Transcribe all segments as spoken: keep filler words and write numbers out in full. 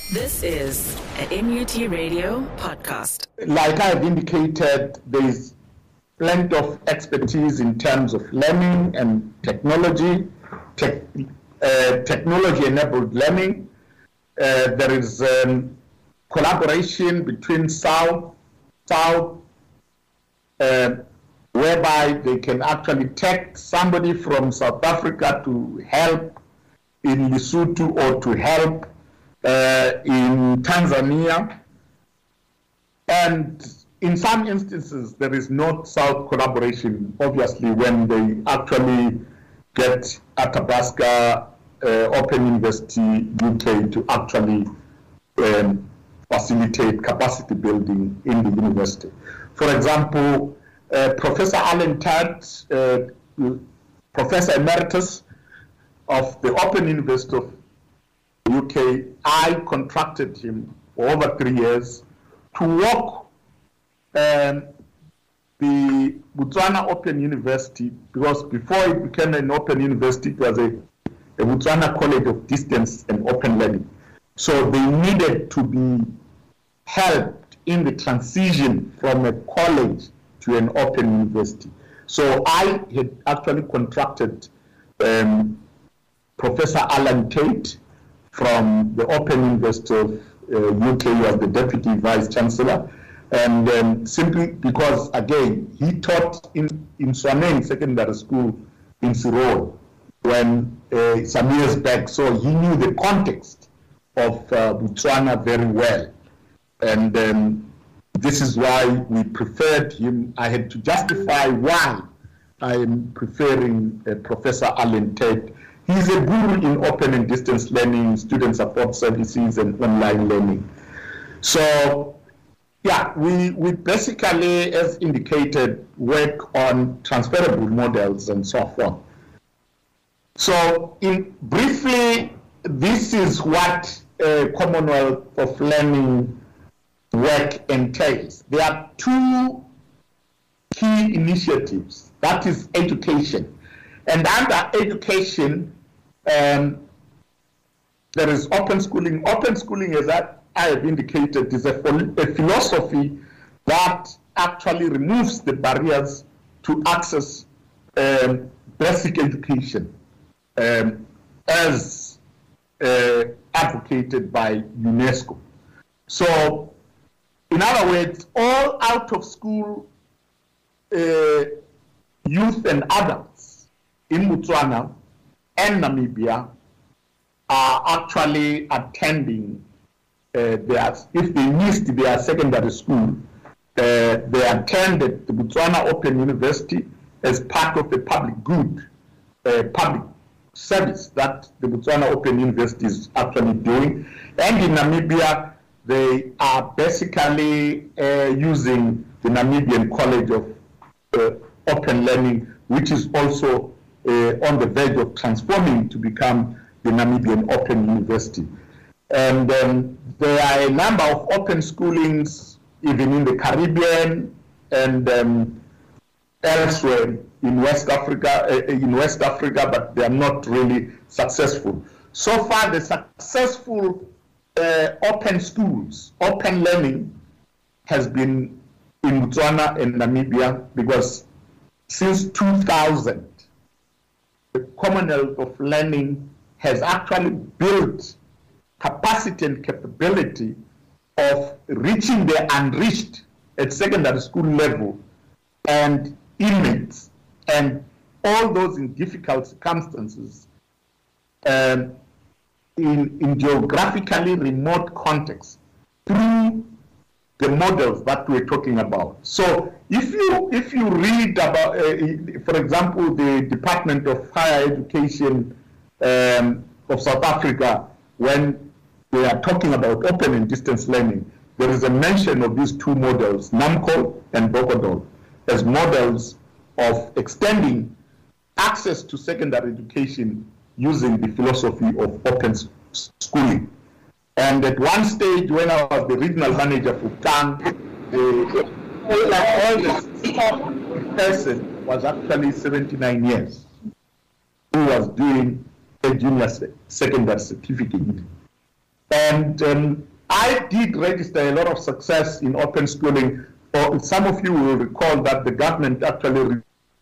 This is an N U T Radio podcast. Like I've indicated, there is plenty of expertise in terms of learning and technology, tech, uh, technology-enabled learning. Uh, there is um, collaboration between South, South, uh, whereby they can actually take somebody from South Africa to help in Lesotho or to help uh, in Tanzania. And in some instances, there is not South collaboration, obviously, when they actually get Athabasca uh, Open University U K to actually um, facilitate capacity building in the university. For example, uh, Professor Alan Tudd, uh, Professor Emeritus of the Open University of U K, I contracted him for over three years to work um, the Botswana Open University, because before it became an open university, it was a, a Botswana College of Distance and Open Learning. So they needed to be helped in the transition from a college to an open university. So I had actually contracted um, Professor Alan Tate from the Open University of uh, U K as the Deputy Vice Chancellor. And um, simply because, again, he taught in, in Swaneng Secondary School in Sirol when uh, some years back, so he knew the context of uh, Botswana very well. And um, this is why we preferred him. I had to justify why I am preferring uh, Professor Alan Tate. He's a guru in open and distance learning, student support services, and online learning. So, yeah, we, we basically, as indicated, work on transferable models and so forth. So, in briefly, this is what uh, Commonwealth of Learning work entails. There are two key initiatives. That is education. And under education, um, there is open schooling. Open schooling, as I, I have indicated, is a, a philosophy that actually removes the barriers to access um, basic education, um, as uh, advocated by UNESCO. So, in other words, all out-of-school uh, youth and adults in Botswana and Namibia are actually attending uh, their, if they missed their secondary school, uh, they attended the Botswana Open University as part of the public good, uh, public service that the Botswana Open University is actually doing. And in Namibia, they are basically uh, using the Namibian College of uh, Open Learning, which is also uh, on the verge of transforming to become the Namibian Open University. And um, there are a number of open schoolings even in the Caribbean and um, elsewhere in West Africa, uh, in West Africa, but they are not really successful. So far, the successful uh, open schools, open learning has been in Botswana and Namibia, because since two thousand, the Commonwealth of Learning has actually built capacity and capability of reaching the unreached at secondary school level, and inmates and all those in difficult circumstances um, in, in geographically remote contexts through the models that we're talking about. So if you if you read about, uh, for example, the Department of Higher Education um, of South Africa, when they are talking about open and distance learning, there is a mention of these two models, NAMCO and Bocodol, as models of extending access to secondary education using the philosophy of open schooling. And at one stage, when I was the regional manager for Kang, the oldest person was actually seventy-nine years, who was doing a junior secondary certificate. And um, I did register a lot of success in open schooling. Or some of you will recall that the government actually re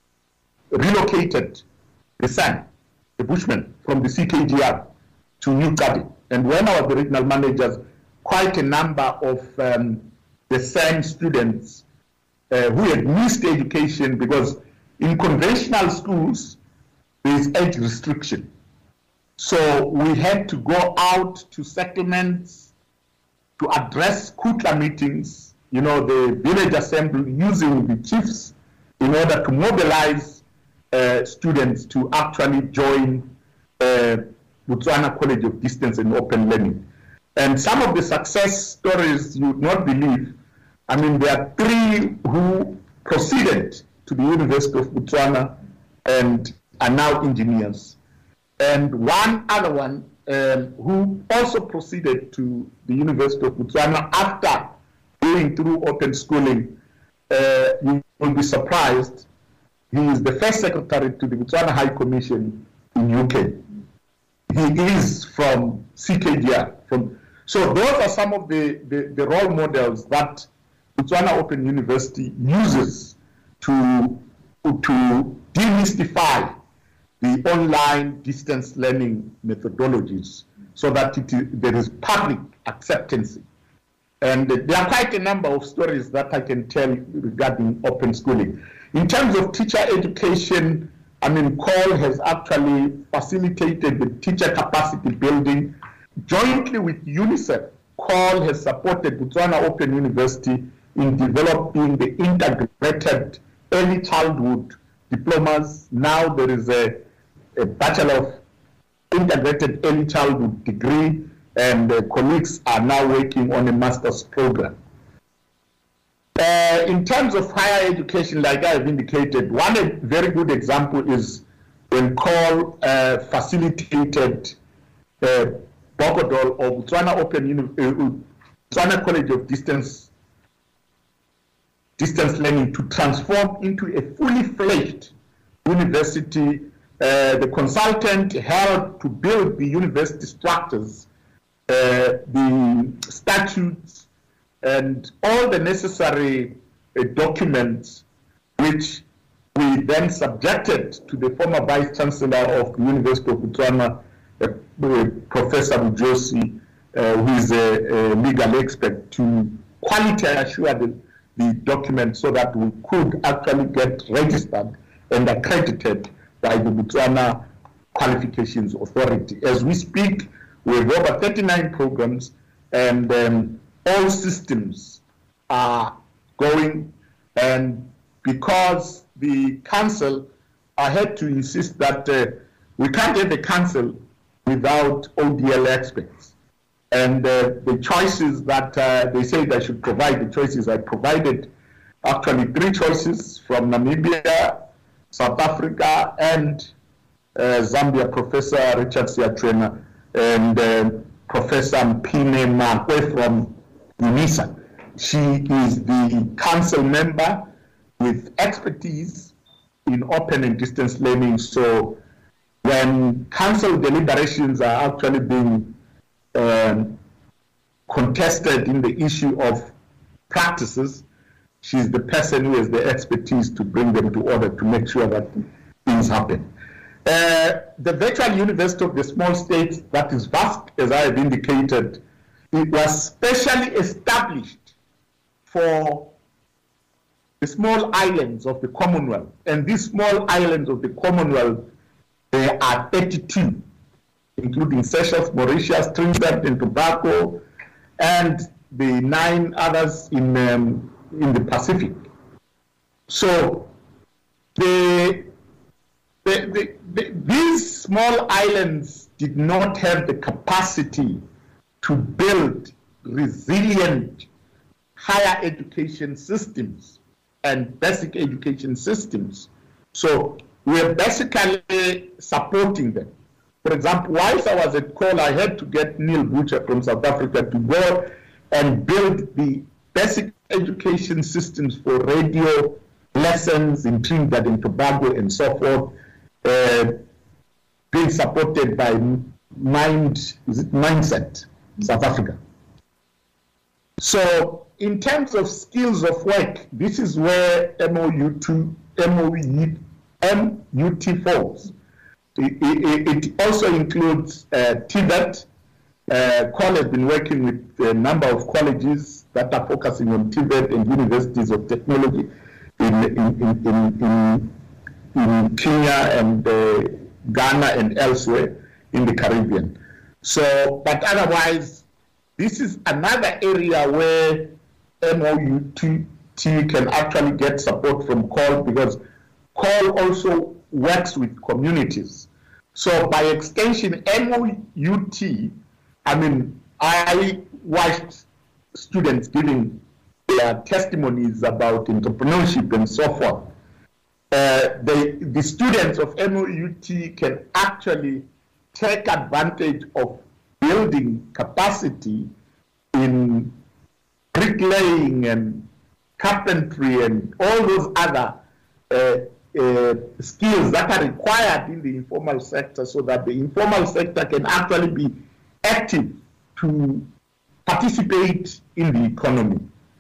relocated the son, the bushman, from the C K G R to New Garden. And when I was the regional managers, quite a number of um, the same students uh, who had missed education, because in conventional schools, there is age restriction. So we had to go out to settlements to address Kutla meetings, you know, the village assembly, using the chiefs in order to mobilize uh, students to actually join uh, Botswana College of Distance and Open Learning. And some of the success stories you would not believe. I mean, there are three who proceeded to the University of Botswana and are now engineers. And one other one um, who also proceeded to the University of Botswana after going through open schooling. Uh, you will be surprised. He is the first secretary to the Botswana High Commission in U K. He is from C K G R. From, so those are some of the, the, the role models that Botswana Open University uses to, to demystify the online distance learning methodologies so that it is, there is public acceptance. And there are quite a number of stories that I can tell regarding open schooling. In terms of teacher education, I mean, C O L has actually facilitated the teacher capacity building. Jointly with UNICEF, C O L has supported Botswana Open University in developing the integrated early childhood diplomas. Now there is a, a Bachelor of Integrated Early Childhood degree, and the colleagues are now working on a master's program. Uh, in terms of higher education, like I've indicated, one very good example is when C O L uh, facilitated uh, Bogodol or Botswana Open Uni uh, Botswana College of Distance Distance Learning to transform into a fully fledged university. Uh, the consultant helped to build the university structures, uh, the statutes, and all the necessary uh, documents, which we then subjected to the former Vice Chancellor of the University of Botswana, uh, Professor Bujosi, uh, who is a, a legal expert, to quality assure the, the document so that we could actually get registered and accredited by the Botswana Qualifications Authority. As we speak, we have over thirty-nine programs, and um, all systems are going. And because the council, I had to insist that uh, we can't have a council without O D L experts. And uh, the choices that uh, they said I should provide, the choices I provided, actually three choices from Namibia, South Africa, and uh, Zambia, Professor Richard Siatwena and uh, Professor Mpine Makwe from UNISA. She is the council member with expertise in open and distance learning. So when council deliberations are actually being um, contested in the issue of practices, she's the person who has the expertise to bring them to order to make sure that things happen. Uh, the virtual university of the small states, that is vast, as I have indicated, it was specially established for the small islands of the Commonwealth. And these small islands of the Commonwealth, there are thirty-two, including Seychelles, Mauritius, Trinidad and Tobago, and the nine others in um, in the Pacific. So the, the, the, the, these small islands did not have the capacity to build resilient higher education systems and basic education systems. So we're basically supporting them. For example, whilst I was at C O L, I had to get Neil Butcher from South Africa to go and build the basic education systems for radio lessons in Trinidad and Tobago and so forth, uh, being supported by Mind, is it Mindset, South Africa. So in terms of skills of work, this is where M O U T falls. It, it, it also includes uh, T V E T. Uh, Call has been working with a number of colleges that are focusing on T V E T and universities of technology in, in, in, in, in, in Kenya and uh, Ghana and elsewhere in the Caribbean. So, but otherwise, this is another area where M O U T can actually get support from Call, because Call also works with communities. So by extension, M O U T, I mean, I watched students giving their testimonies about entrepreneurship and so forth. Uh, they, the students of M O U T can actually take advantage of building capacity in bricklaying and carpentry and all those other uh, uh, skills that are required in the informal sector, so that the informal sector can actually be active to participate in the economy.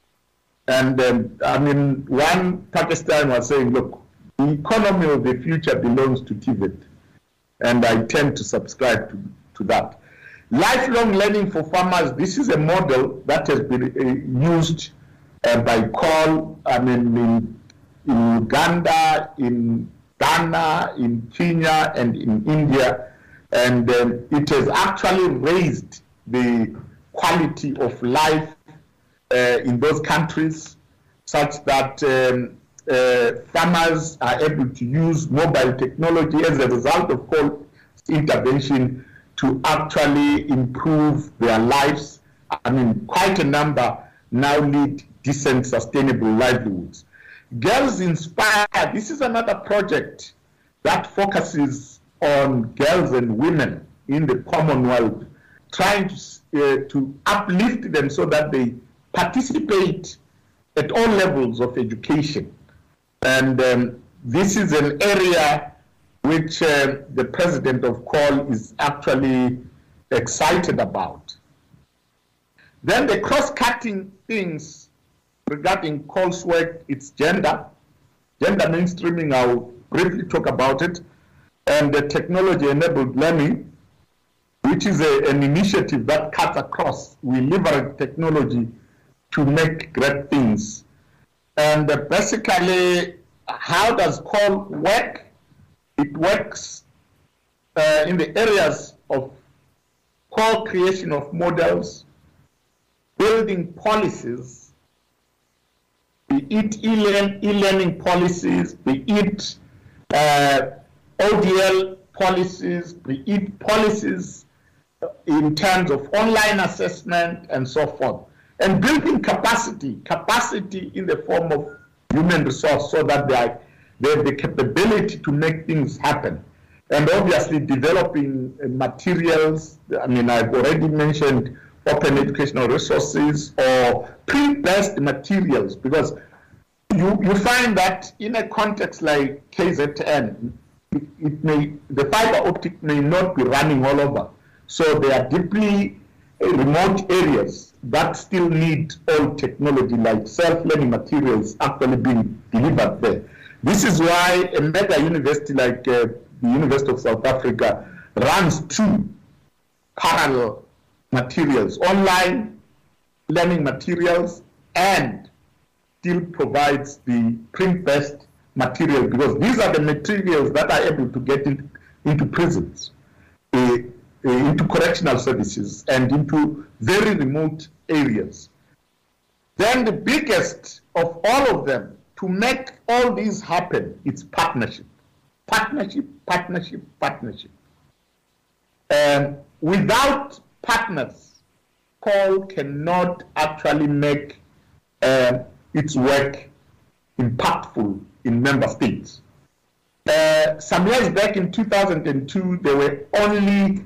And um, I mean, one Pakistan was saying, look, the economy of the future belongs to T V E T. And I tend to subscribe to, to that. Lifelong learning for farmers, this is a model that has been uh, used uh, by Call, I mean, in, in Uganda, in Ghana, in Kenya, and in India. And um, it has actually raised the quality of life uh, in those countries, such that um, uh, farmers are able to use mobile technology as a result of Call intervention to actually improve their lives. I mean, quite a number now lead decent, sustainable livelihoods. Girls Inspire, this is another project that focuses on girls and women in the Commonwealth, trying to, uh, to uplift them so that they participate at all levels of education. And um, this is an area which uh, the president of Call is actually excited about. Then the cross-cutting things regarding Call's work, it's gender, gender mainstreaming, I'll briefly talk about it, and the technology-enabled learning, which is a, an initiative that cuts across. We leverage technology to make great things. And uh, basically, how does Call work? It works uh, in the areas of co-creation of models, building policies, be it e-learning policies, be it uh, O D L policies, be it policies in terms of online assessment and so forth, and building capacity, capacity in the form of human resource, so that they, are, they have the capability to make things happen. And obviously developing materials, I mean, I've already mentioned open educational resources or print-based materials, because you, you find that in a context like K Z N, it, it may, the fiber optic may not be running all over. So there are deeply remote areas that still need old technology like self-learning materials actually being delivered there. This is why a mega university like uh, the University of South Africa runs two parallel materials, online learning materials, and still provides the print-based material, because these are the materials that are able to get in, into prisons, uh, uh, into correctional services, and into very remote areas. Then the biggest of all of them, to make all these happen, it's partnership. Partnership, partnership, partnership. And without partners, Call cannot actually make uh, its work impactful in member states. Uh, some years back in two thousand two, there were only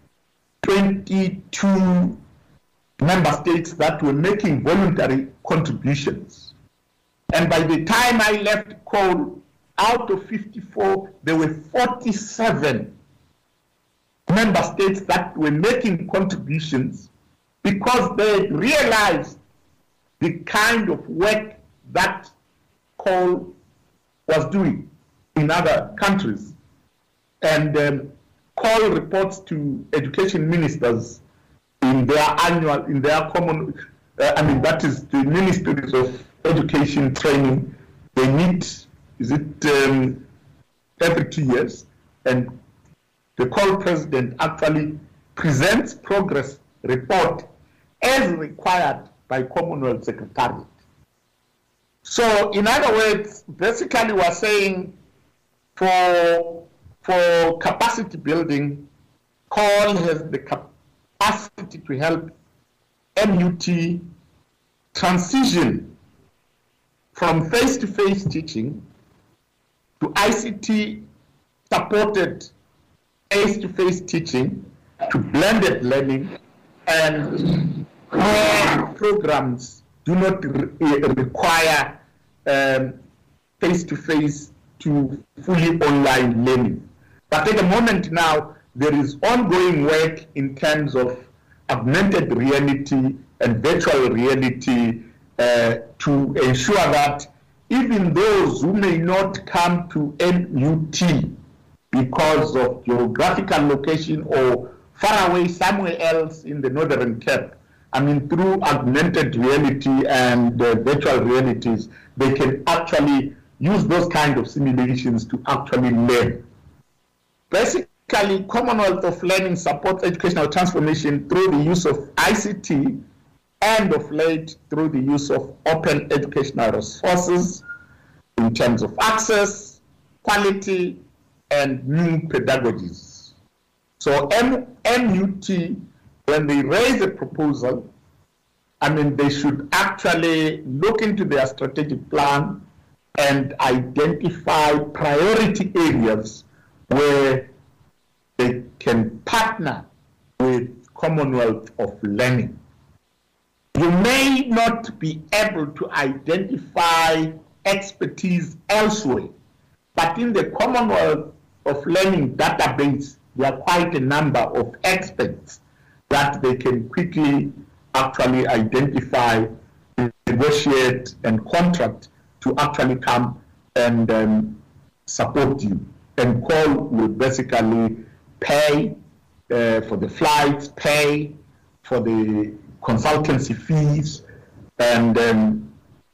twenty-two member states that were making voluntary contributions. And by the time I left Call, out of fifty-four, there were forty-seven member states that were making contributions because they realized the kind of work that Cole was doing in other countries. And um, Cole reports to education ministers in their annual, in their common, uh, I mean, that is the ministries of education training. They meet, is it um, every two years? And the Cole president actually presents progress report as required by Commonwealth Secretariat. So, in other words, basically we're saying for, for capacity building, Cole has the capacity to help M U T transition from face-to-face teaching to I C T-supported face-to-face teaching to blended learning, and where programs do not re require um, face-to-face to fully online learning. But at the moment now, there is ongoing work in terms of augmented reality and virtual reality uh, to ensure that even those who may not come to M U T because of geographical location or far away somewhere else in the Northern Cape, I mean, through augmented reality and uh, virtual realities, they can actually use those kind of simulations to actually learn. Basically, Commonwealth of Learning supports educational transformation through the use of I C T and of late through the use of open educational resources in terms of access, quality, and new pedagogies. So M U T, when they raise a proposal, I mean, they should actually look into their strategic plan and identify priority areas where they can partner with Commonwealth of Learning. You may not be able to identify expertise elsewhere, but in the Commonwealth of Learning database, there are quite a number of experts that they can quickly actually identify, negotiate, and contract to actually come and um, support you. And Cole will basically pay uh, for the flights, pay for the consultancy fees, and um,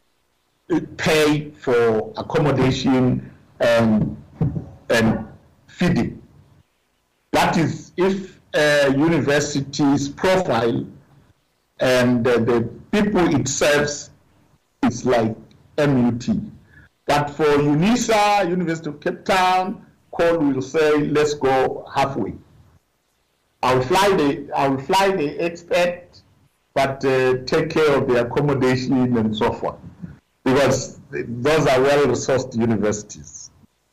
pay for accommodation and, and feeding. That is if a university's profile and uh, the people it serves is like M U T. But for UNISA, University of Cape Town, Cole will say, let's go halfway. I'll fly the, I'll fly the expert, but uh, take care of the accommodation and so forth, because those are well-resourced universities.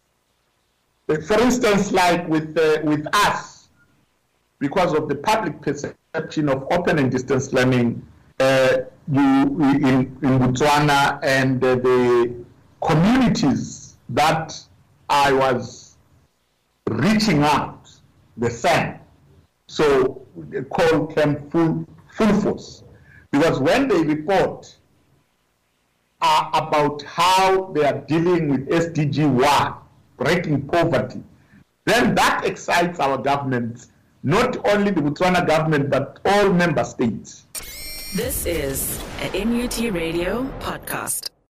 For instance, like with, uh, with us, because of the public perception of open and distance learning uh, you, in, in Botswana and uh, the communities that I was reaching out, the same. So the call came full, full force. Because when they report uh, about how they are dealing with S D G one, breaking poverty, then that excites our government, not only the Botswana government, but all member states. This is an N U T Radio podcast.